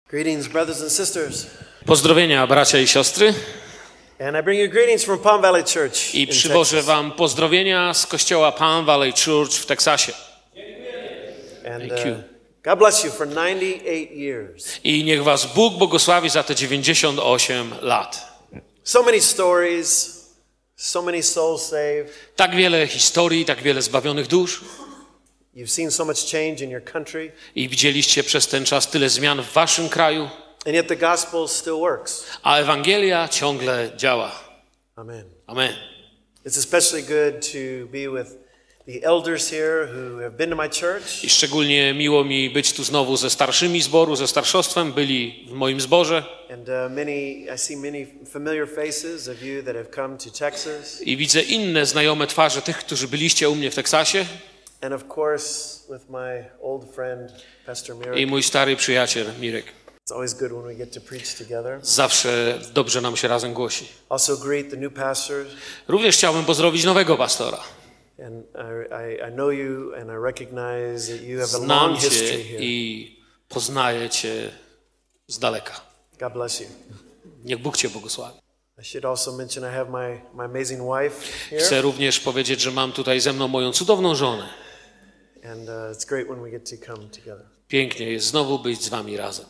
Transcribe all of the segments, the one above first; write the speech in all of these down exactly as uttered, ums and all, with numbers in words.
Greetings, brothers and sisters. Pozdrowienia, bracia i siostry. And I bring you greetings from Palm Valley Church. I przywożę wam pozdrowienia z kościoła Palm Valley Church w Teksasie. And Thank you. uh, God bless you for ninety-eight years. I niech was Bóg błogosławi za te dziewięćdziesiąt osiem lat. So many stories, so many souls saved. Tak wiele historii, tak wiele zbawionych dusz. You've seen so much change in your country. I widzieliście przez ten czas tyle zmian w waszym kraju. And yet the gospel still works. A Ewangelia ciągle działa. Amen. Amen. It's especially good to be with the elders here who have been to my church. I szczególnie miło mi być tu znowu ze starszymi zboru, ze starszostwem. Byli w moim zborze. And uh, many, I see many familiar faces of you that have come to Texas. I widzę inne znajome twarze tych, którzy byliście u mnie w Teksasie. And of course with my old friend Pastor Mirek. I mój stary przyjaciel Mirek. It's always good when we get to preach together. Zawsze dobrze nam się razem głosi. Also greet the new pastors. Również chciałbym pozdrowić nowego pastora. And I, I, I know you and I recognize that you have a Znam long cię history here. i poznaję cię z daleka. God bless you. Niech Bóg cię błogosławi. I should also mention I have my, my amazing wife here. Chcę również powiedzieć, że mam tutaj ze mną moją cudowną żonę. And uh, it's great when we get to come together. Pięknie jest znowu być z wami razem.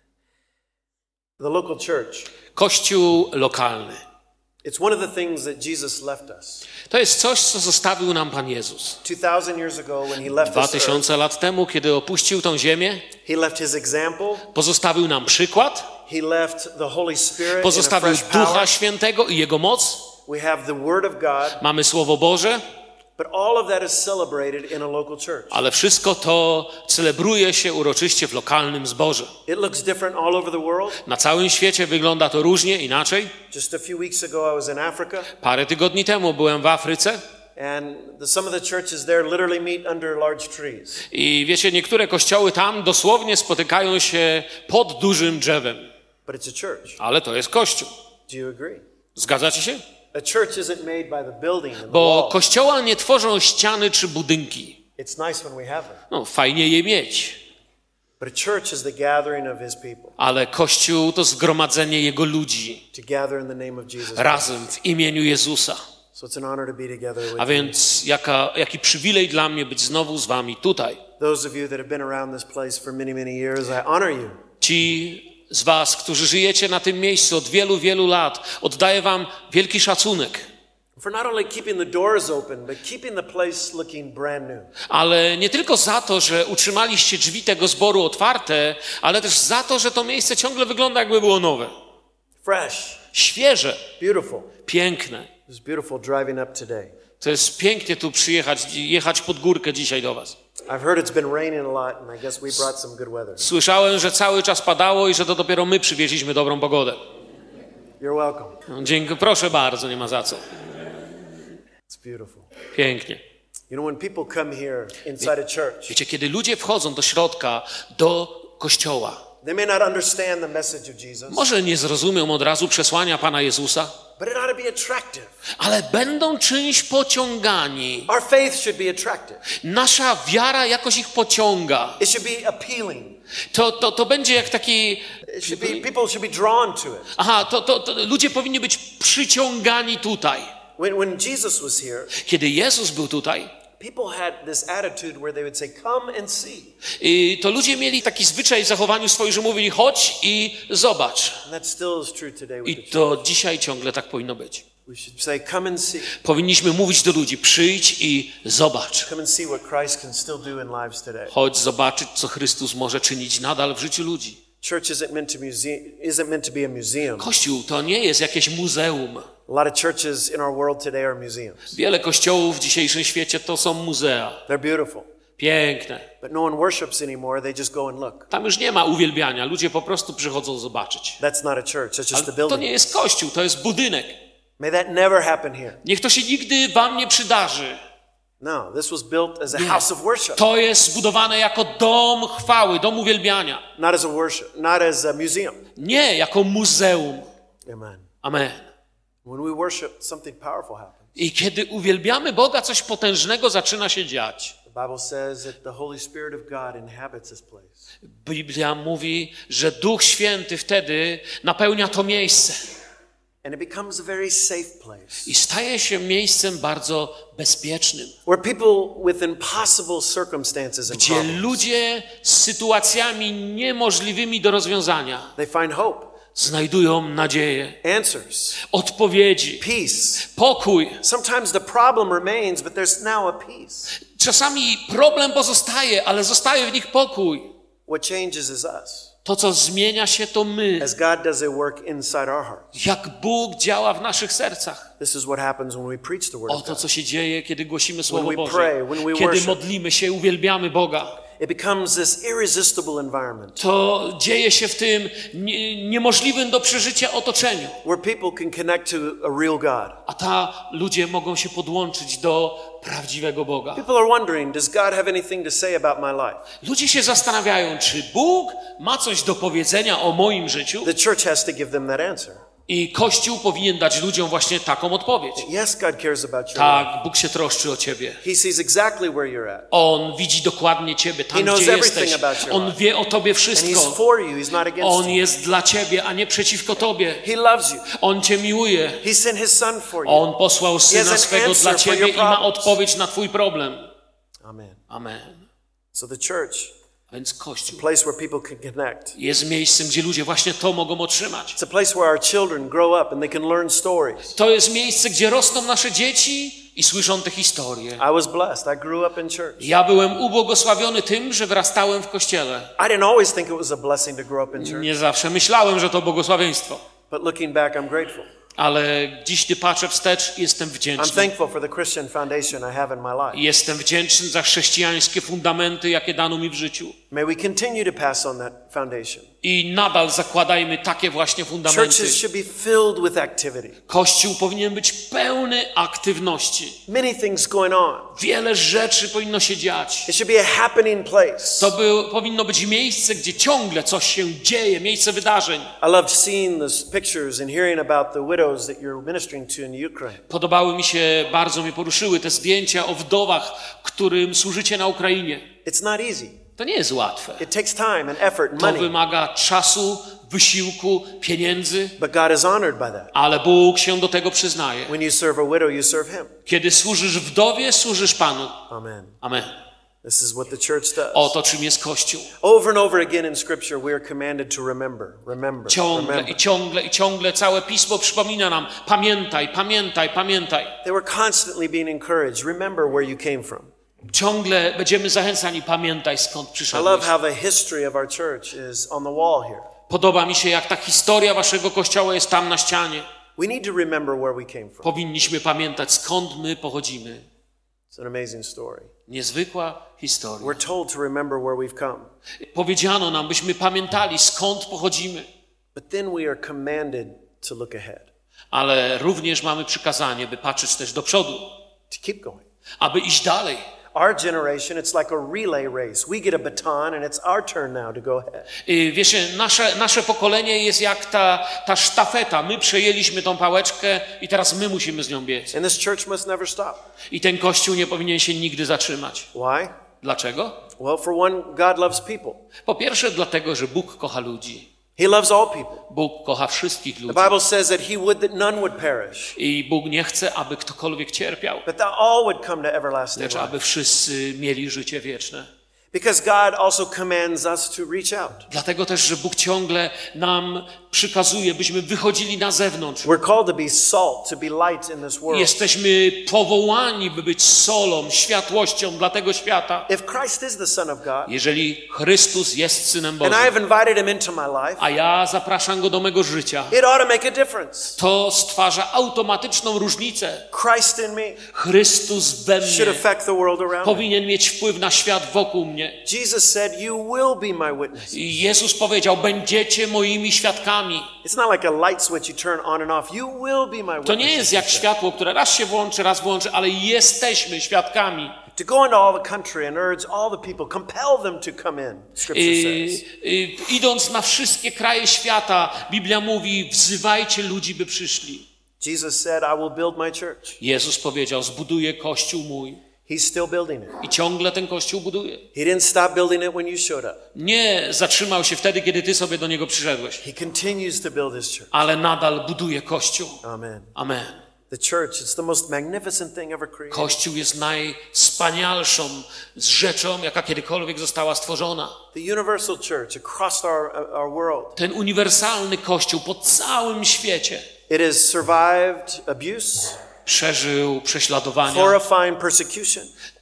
The local church. Kościół lokalny. It's one of the things that Jesus left us. To jest coś, co zostawił nam Pan Jezus. two thousand years ago when he left Dwa this earth, tysiące lat temu, kiedy opuścił tą ziemię, he left his example. pozostawił nam przykład, He left the Holy Spirit in a pozostawił fresh Ducha power. Świętego i Jego moc. We have the Word of God. Mamy Słowo Boże, But all of that is celebrated in a local church. ale wszystko to celebruje się uroczyście w lokalnym zborze. It looks different all over the world. Na całym świecie wygląda to różnie, inaczej. Just a few weeks ago I was in Africa. Parę tygodni temu byłem w Afryce And the, some of the churches there literally meet under large trees. i wiecie, niektóre kościoły tam dosłownie spotykają się pod dużym drzewem. But it's a church. Ale to jest kościół. Do you agree? Zgadzacie się? A church isn't made by the building and the Bo wall. kościoła nie tworzą ściany czy budynki. It's nice when we have them. No, fajnie je mieć. But a church is the gathering of his people. Ale Kościół to zgromadzenie Jego ludzi To gather in the name of Jesus. razem w imieniu Jezusa. So it's an honor to be together with A you. więc jaka, jaki przywilej dla mnie być znowu z wami tutaj. Those of you that have been around this place for many, many years, I honor you. Ci z was, którzy żyjecie na tym miejscu od wielu, wielu lat, oddaję wam wielki szacunek. For not only keeping the doors open, but keeping the place looking brand new. Ale nie tylko za to, że utrzymaliście drzwi tego zboru otwarte, ale też za to, że to miejsce ciągle wygląda, jakby było nowe. Fresh, Świeże, beautiful. piękne. It's beautiful driving up today. To jest pięknie tu przyjechać, jechać pod górkę dzisiaj do was. I've heard it's been raining a lot, and I guess we brought some good weather. Słyszałem, że cały czas padało i że to dopiero my przywieźliśmy dobrą pogodę. You're welcome. No, dziękuję, proszę bardzo, nie ma za co. It's beautiful. Pięknie. You know, when people come here inside a church, Wiecie, kiedy ludzie wchodzą do środka, do kościoła, they may not understand the message of Jesus, może nie zrozumią od razu przesłania Pana Jezusa, but it ought to be attractive. ale będą czymś pociągani. Our faith should be attractive. Nasza wiara jakoś ich pociąga. It should be appealing. To, to, to będzie jak taki... It should be, people should be drawn to it. Aha, to, to, to ludzie powinni być przyciągani tutaj. When, when Jesus was here, Kiedy Jezus był tutaj, people had this attitude where they would say, come and see. y, to ludzie mieli taki zwyczaj w zachowaniu swoim, że mówili chodź i zobacz. And that still is true today with I the church. to dzisiaj ciągle tak powinno być. We should say, come and see. Powinniśmy mówić do ludzi, przyjdź i zobacz. Come and see what Christ can still do in lives today. Chodź zobaczyć, co Chrystus może czynić nadal w życiu ludzi. Church isn't meant to muse- isn't meant to be a museum. Kościół to nie jest jakieś muzeum. A lot of churches in our world today are museums. Wiele kościołów w dzisiejszym świecie to są muzea. They're beautiful, Piękne. but no one worships anymore. They just go and look. Tam już nie ma uwielbiania. Ludzie po prostu przychodzą zobaczyć. That's not a church. That's just Ale a to building. nie jest kościół, to jest budynek. May that never happen here. Niech to się nigdy wam nie przydarzy. No, this was built as a house of worship, To jest zbudowane jako dom chwały, dom uwielbiania. not as a worship, not as a museum. Nie jako muzeum. Amen. Amen. When we worship, something powerful happens. I kiedy uwielbiamy Boga, coś potężnego zaczyna się dziać. The The Bible says that the Holy Spirit of God inhabits this place. Biblia mówi, że Duch Święty wtedy napełnia to miejsce. And it becomes a very safe place. I staje się miejscem bardzo bezpiecznym. Where people with impossible circumstances and Gdzie problems, ludzie z sytuacjami niemożliwymi do rozwiązania they find hope, znajdują nadzieję, answers, odpowiedzi, peace. pokój. Sometimes the problem remains, but there's now a peace. Czasami problem pozostaje, ale zostaje w nich pokój. What changes is us. To, co zmienia się, to my. As God does a work inside our hearts. Jak Bóg działa w naszych sercach. This is what happens when we preach the word of Oto, God. co się dzieje, kiedy głosimy Słowo we Boże. pray, when we Kiedy worship. modlimy się, uwielbiamy Boga. It becomes this irresistible environment To dzieje się w tym nie, niemożliwym do przeżycia otoczeniu. where people can connect to a real God. A ta ludzie mogą się podłączyć do prawdziwego Boga. People are wondering, does God have anything to say about my life? Ludzie się zastanawiają, czy Bóg ma coś do powiedzenia o moim życiu? The church has to give them that answer. I Kościół powinien dać ludziom właśnie taką odpowiedź. Yes, God cares about your life. Tak, Bóg się troszczy o ciebie. He sees exactly where you're at. On widzi dokładnie ciebie, He tam knows gdzie everything jesteś. about your On life. wie o tobie And He's wszystko. for you. He's not against On you. jest dla ciebie, a nie przeciwko tobie. He loves you. On cię miłuje. He sent His Son for you. On posłał has Syna an swego answer dla for ciebie your i ma problems. odpowiedź na twój problem. Amen. Amen. So the church, Więc Kościół a place where people can connect. jest miejscem, gdzie ludzie właśnie to mogą otrzymać. It's a place where our children grow up and they can learn stories. To jest miejsce, gdzie rosną nasze dzieci i słyszą te historie. I was blessed. I grew up in church. Ja byłem ubłogosławiony tym, że wyrastałem w kościele. I didn't always think it was a blessing to grow up in church, Nie zawsze myślałem, że to błogosławieństwo. but looking back, I'm grateful. Ale dziś, gdy patrzę wstecz, jestem I'm wdzięczny. thankful for the Christian foundation I have in my life. Jestem wdzięczny za chrześcijańskie fundamenty, jakie dano mi w życiu. May we continue to pass on that foundation. I nadal zakładajmy takie właśnie fundamenty. Churches should be filled with activity. Kościół powinien być pełny aktywności. Many things going on. Wiele rzeczy powinno się dziać. It should be a happening place. To by, powinno być miejsce, gdzie ciągle coś się dzieje, miejsce wydarzeń. I loved seeing the pictures and hearing about the widows that you're ministering to in Ukraine. Podobały mi się, bardzo mnie poruszyły te zdjęcia o wdowach, którym służycie na Ukrainie. It's not easy. To nie jest łatwe. It takes time and effort and To money, wymaga czasu, wysiłku, pieniędzy, but God is honored by that. ale Bóg się do tego przyznaje. When you serve a widow, you serve Him. Kiedy służysz wdowie, służysz Panu. Amen. Amen. This is what the church does. Oto czym jest Kościół. Over and over again in Scripture, we are commanded to remember, remember, Ciągle remember. i ciągle i ciągle całe Pismo przypomina nam: pamiętaj, pamiętaj, pamiętaj. They were constantly being encouraged. Remember where you came from. Ciągle będziemy zachęcani: pamiętaj, skąd I przyszedłeś. love how the history of our church is on the wall here. Podoba mi się, jak ta historia waszego Kościoła jest tam na ścianie. We need to remember where we came from. Powinniśmy pamiętać, skąd my pochodzimy. It's an amazing story. Niezwykła historia. We're told to remember where we've come, Powiedziano nam, byśmy pamiętali, skąd pochodzimy. but then we are commanded to look ahead, Ale również mamy przykazanie, by patrzeć też do przodu, to keep going. aby iść dalej. Our generation, it's like a relay race. We get a baton and it's our turn now to go ahead. I wiesz, nasze, nasze pokolenie jest jak ta, ta sztafeta. My przejęliśmy tą pałeczkę i teraz my musimy z nią biec. And this church must never stop. I ten Kościół nie powinien się nigdy zatrzymać. Why? Dlaczego? Well, for one, God loves people. Po pierwsze dlatego, że Bóg kocha ludzi. He loves all people. Bóg kocha wszystkich The ludzi. Bible says that He would that none would perish, I Bóg nie chce, aby ktokolwiek cierpiał, but that all would come to everlasting lecz life. aby wszyscy mieli życie wieczne. Because God also commands us to reach out. Dlatego też, że Bóg ciągle nam przykazuje, byśmy wychodzili na zewnątrz. We're called to be salt, to be light in this world. Jesteśmy powołani, by być solą, światłością dla tego świata. If Christ is the Son of God, Jeżeli Chrystus jest Synem and Bożym, I have invited Him into my life, a ja zapraszam Go do mego życia, it ought to make a difference. to stwarza automatyczną różnicę. Christ in me Chrystus we should mnie affect the world around me. powinien mieć wpływ na świat wokół mnie. Jesus said, you will be my witnesses. I Jezus powiedział: będziecie moimi świadkami. It's not like a light switch you turn on and off. You will be my witnesses. To nie jest jak światło, które raz się włączy, raz włączy, ale jesteśmy świadkami. To go into all the country and urge all the people, compel them to come in, Scripture I, says. i, idąc na wszystkie kraje świata, Biblia mówi: wzywajcie ludzi, by przyszli. Jesus said, I will build my church. Jezus powiedział: zbuduję Kościół mój. He's still building it. I ciągle ten Kościół buduje. He didn't stop building it when you showed up. Nie zatrzymał się wtedy, kiedy ty sobie do niego przyszedłeś, He continues to build his church. ale nadal buduje Kościół. Amen. Amen. The church, it's the most magnificent thing ever created. Kościół jest najwspanialszą rzeczą, jaka kiedykolwiek została stworzona. The universal church across our, our world. Ten uniwersalny Kościół po całym świecie It has survived abuse, przeżył prześladowania, horrifying persecution.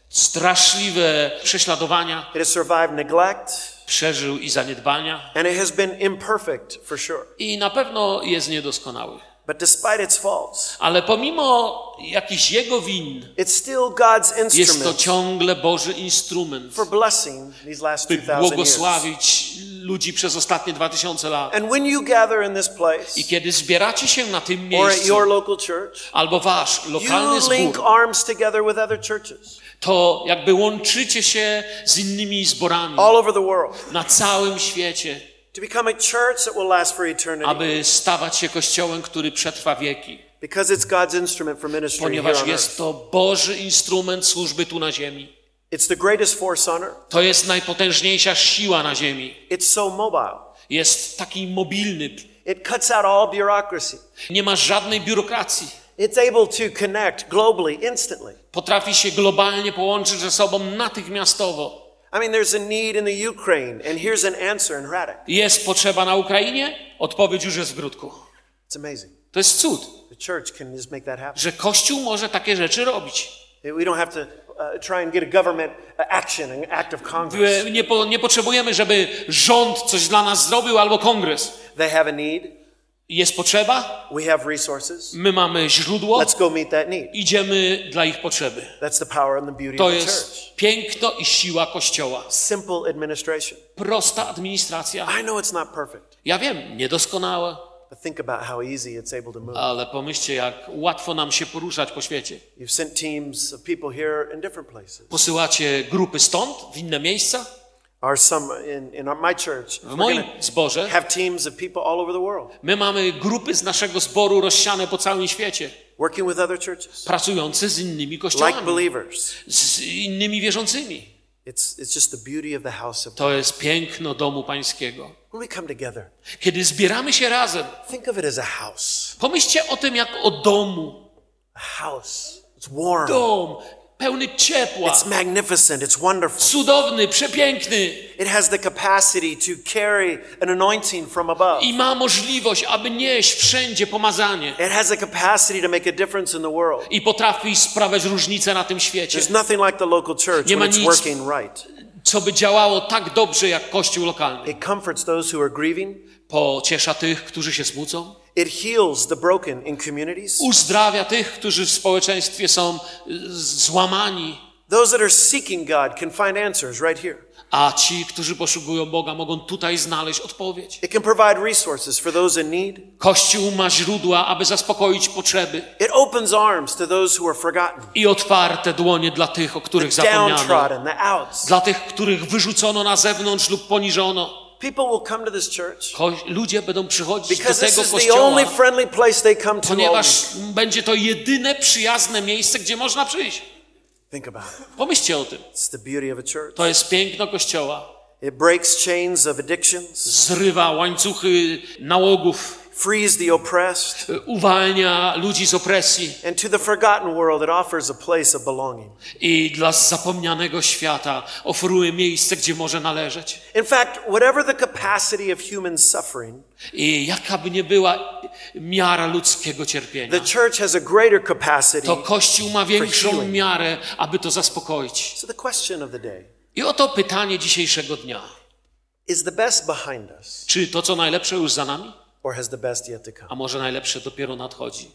straszliwe prześladowania, It has survived neglect, przeżył i zaniedbania and it has been imperfect for sure. i na pewno jest niedoskonały. But despite its faults, Ale pomimo jakichś jego win, it's still God's jest to instrument ciągle Boży instrument, for blessing these last by two thousand years. błogosławić ludzi przez ostatnie dwa tysiące lat. And when you gather in this place, I kiedy zbieracie się na tym or at miejscu, your local church, albo wasz lokalny you link zbór, arms together with other churches to jakby łączycie się z innymi zborami all over the world na całym świecie, to become a church that will last for eternity, aby stawać się kościołem, który przetrwa wieki. because it's God's instrument for ministry here Ponieważ on jest earth. to Boży instrument służby tu na ziemi. It's the greatest force on earth. To jest najpotężniejsza siła na ziemi. It's so mobile. Jest taki mobilny. It cuts out all bureaucracy. Nie ma żadnej biurokracji. It's able to connect globally, instantly. Potrafi się globalnie połączyć ze sobą natychmiastowo. I mean, there's a need in the Ukraine, and here's an answer in Radek. Jest potrzeba na Ukrainie? Odpowiedź już jest w grudku. It's amazing. To jest cud, The church can just make that happen. że Kościół może takie rzeczy robić. We don't have to uh, try and get a government uh, action, an act of Congress. Nie, po, nie potrzebujemy, żeby rząd coś dla nas zrobił albo kongres. They have a need. Jest potrzeba, We have resources. my mamy źródło, Let's go meet that need. idziemy dla ich potrzeby. That's the power and the beauty To of the jest church. piękno i siła Kościoła. Simple administration. Prosta administracja. I know it's not perfect, Ja wiem, niedoskonałe, but think about how easy it's able to move. ale pomyślcie, jak łatwo nam się poruszać po świecie. You've sent teams of people here in different places. Posyłacie grupy stąd, w inne miejsca. Or some in, in our, my church. W We're moim gonna zborze have teams of people all over the world my mamy grupy z naszego zboru rozsiane po całym świecie, working with other churches, pracujące z innymi like kościołami, believers. z innymi wierzącymi. It's, it's just the beauty of the house of God. To jest piękno domu pańskiego. When we come together, Kiedy zbieramy się razem, think of it as a house. pomyślcie o tym jak o domu. A house. It's warm. Dom pełny ciepła, It's magnificent. It's wonderful. cudowny, przepiękny It has the capacity to carry an anointing from above. i ma możliwość, aby nieść wszędzie pomazanie It has the capacity to make a difference in the world. i potrafi sprawiać różnicę na tym świecie, There's nothing like the local church Nie ma when it's nic- working right. co by działało tak dobrze jak Kościół lokalny. It comforts those who are grieving. Pociesza tych, którzy się smucą, It heals the broken in communities. uzdrawia tych, którzy w społeczeństwie są y, złamani, Those that are seeking God can find answers right here. a ci, którzy poszukują Boga, mogą tutaj znaleźć odpowiedź. It can provide resources for those in need. Kościół ma źródła, aby zaspokoić potrzeby It opens arms to those who are forgotten, i otwarte dłonie dla tych, o których the zapomniano, downtrodden, the outs. dla tych, których wyrzucono na zewnątrz lub poniżono. People will come to this church Ko- ludzie będą przychodzić do because this tego is the kościoła, only friendly place they come to. ponieważ only. będzie to jedyne przyjazne miejsce, gdzie można przyjść. Think about it. Pomyślcie o tym. It's the beauty of a church. To jest piękno Kościoła. It breaks chains of addictions, Zrywa łańcuchy nałogów, frees the oppressed, uwalnia ludzi z opresji and to the forgotten world it offers a place of belonging. i dla zapomnianego świata oferuje miejsce, gdzie może należeć. In fact, whatever the capacity of human suffering, I jaka by nie była miara ludzkiego cierpienia, the church has a greater capacity. to Kościół ma większą healing. miarę, aby to zaspokoić. So the question of the day, I oto pytanie dzisiejszego dnia. is the best behind us, Czy to, co najlepsze już za nami? or has the best yet to come? A może najlepsze dopiero nadchodzi?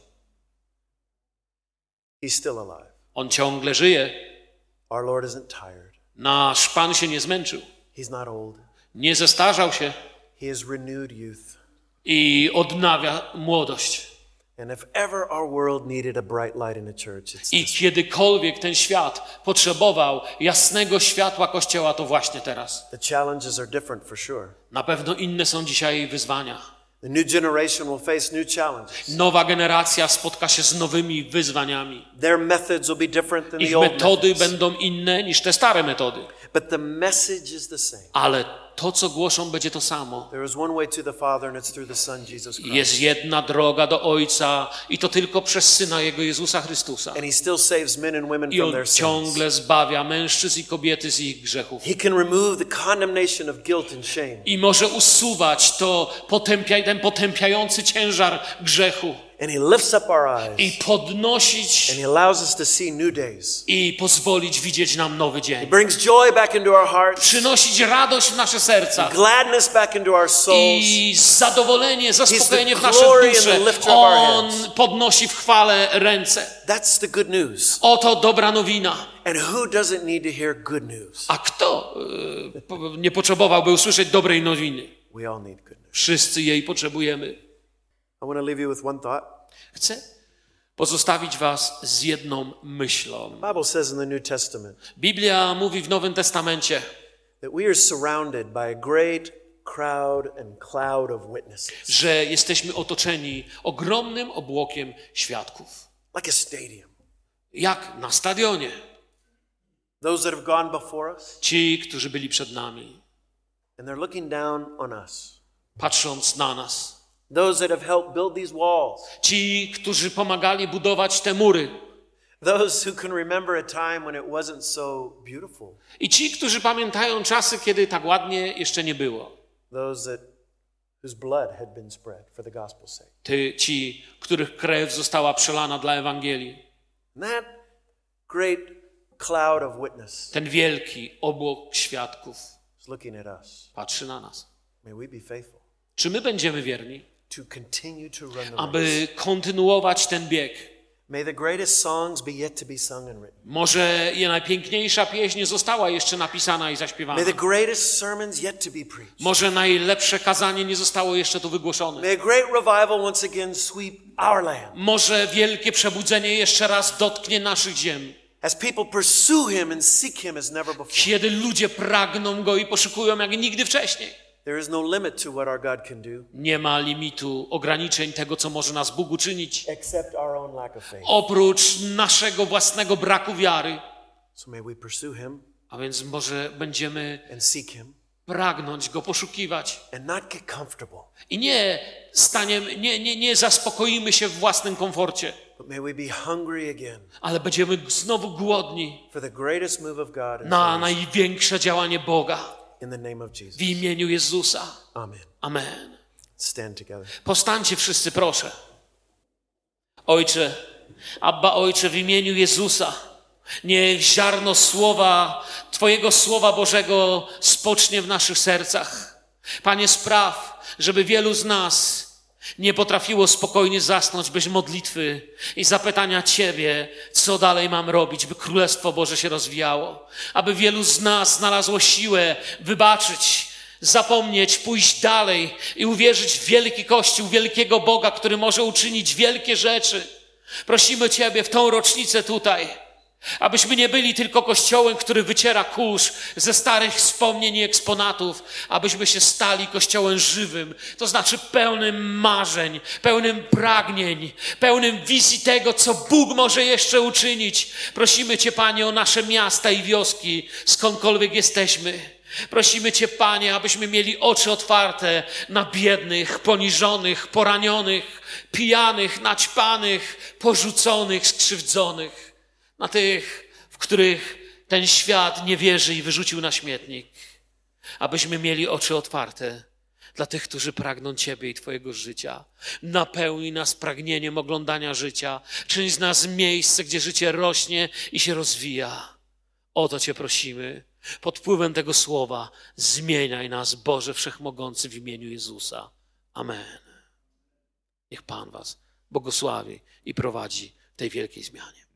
He's still alive. On ciągle żyje. Our Lord isn't tired. Nasz Pan się nie zmęczył. He's not old. Nie zestarzał się He has renewed youth. i odnawia młodość. And if ever our world needed a bright light in the church, it's I kiedykolwiek ten świat potrzebował jasnego światła Kościoła, to właśnie teraz. the challenges are different for sure. Na pewno inne są dzisiaj wyzwania. The new generation will face new challenges. Nowa generacja spotka się z nowymi wyzwaniami. Their methods will be different than Ich the old metody methods. będą inne niż te stare metody. But the message is the same. Ale to, co głoszą, będzie to samo. There is one way to the Father, and it's through the Son, Jesus Christ. Jest jedna droga do Ojca i to tylko przez Syna Jego, Jezusa Chrystusa. And He still saves men and women I from On their sins. ciągle zbawia mężczyzn i kobiety z ich grzechów. He can remove the condemnation of guilt and shame. I może usuwać to potępia, ten potępiający ciężar grzechu. And He lifts up our eyes. I podnosić And He allows us to see new days. i pozwolić widzieć nam nowy He dzień. brings joy back into our hearts. Przynosić radość w nasze serca. Gladness back into our souls. I zadowolenie, zaspokojenie w the nasze glory and dusze. the lifter of our On heads. podnosi w chwale ręce. That's the good news. Oto dobra nowina. And who doesn't need to hear good news? A kto y, po- nie potrzebowałby usłyszeć dobrej nowiny? We all need good news. Wszyscy jej potrzebujemy. I want to leave you with one thought. Chcę pozostawić was z jedną myślą. The Bible says in the New Testament Biblia mówi w Nowym Testamencie, that we are surrounded by a great crowd and cloud of witnesses, że jesteśmy otoczeni ogromnym obłokiem świadków. like a stadium. Jak na stadionie. Those that have gone before us, Ci, którzy byli przed nami, and they're looking down on us. patrząc na nas. Those that have helped build these walls. Ci, którzy pomagali budować te mury. Those who can remember a time when it wasn't so beautiful. I ci, którzy pamiętają czasy, kiedy tak ładnie jeszcze nie było. Those that whose blood had been spread for the gospel's sake. Ty, ci, których krew została przelana dla Ewangelii. And that great cloud of witness Ten wielki obłok świadków is looking at us. patrzy na nas. May we be faithful Czy my będziemy wierni, to continue to run the race. aby kontynuować ten bieg? May the greatest songs be yet to be sung and written. Może i najpiękniejsza pieśń nie została jeszcze napisana i zaśpiewana. May the greatest sermons yet to be preached. Może najlepsze kazanie nie zostało jeszcze tu wygłoszone. May a great revival once again sweep our land. Może wielkie przebudzenie jeszcze raz dotknie naszych ziem. As people pursue Him and seek Him as never before. Kiedy ludzie pragną Go i poszukują jak nigdy wcześniej. There is no limit to what our God can do Nie ma limitu, ograniczeń tego, co może nas Bóg uczynić, except our own lack of faith. oprócz naszego własnego braku wiary. So may we pursue Him A więc może będziemy and seek Him pragnąć Go, poszukiwać. and not get comfortable, I nie staniemy, nie, nie, nie zaspokoimy się w własnym komforcie, but may we be hungry again ale będziemy znowu głodni for the greatest move of God in, na souls. największe działanie Boga In the name of Jesus. w imieniu Jezusa. Amen. Amen. Stand together. Powstańcie wszyscy, proszę. Ojcze, Abba Ojcze, w imieniu Jezusa, niech ziarno słowa, Twojego Słowa Bożego spocznie w naszych sercach. Panie, spraw, żeby wielu z nas nie potrafiło spokojnie zasnąć bez modlitwy i zapytania Ciebie, co dalej mam robić, by Królestwo Boże się rozwijało. Aby wielu z nas znalazło siłę wybaczyć, zapomnieć, pójść dalej i uwierzyć w wielki Kościół, wielkiego Boga, który może uczynić wielkie rzeczy. Prosimy Ciebie w tą rocznicę tutaj, abyśmy nie byli tylko kościołem, który wyciera kurz ze starych wspomnień i eksponatów, abyśmy się stali kościołem żywym, to znaczy pełnym marzeń, pełnym pragnień, pełnym wizji tego, co Bóg może jeszcze uczynić. Prosimy Cię, Panie, o nasze miasta i wioski, skądkolwiek jesteśmy. Prosimy Cię, Panie, abyśmy mieli oczy otwarte na biednych, poniżonych, poranionych, pijanych, naćpanych, porzuconych, skrzywdzonych. Na tych, w których ten świat nie wierzy i wyrzucił na śmietnik. Abyśmy mieli oczy otwarte dla tych, którzy pragną Ciebie i Twojego życia. Napełnij nas pragnieniem oglądania życia. Czyń z nas miejsce, gdzie życie rośnie i się rozwija. O to Cię prosimy. Pod wpływem tego słowa zmieniaj nas, Boże Wszechmogący, w imieniu Jezusa. Amen. Niech Pan was błogosławi i prowadzi w tej wielkiej zmianie.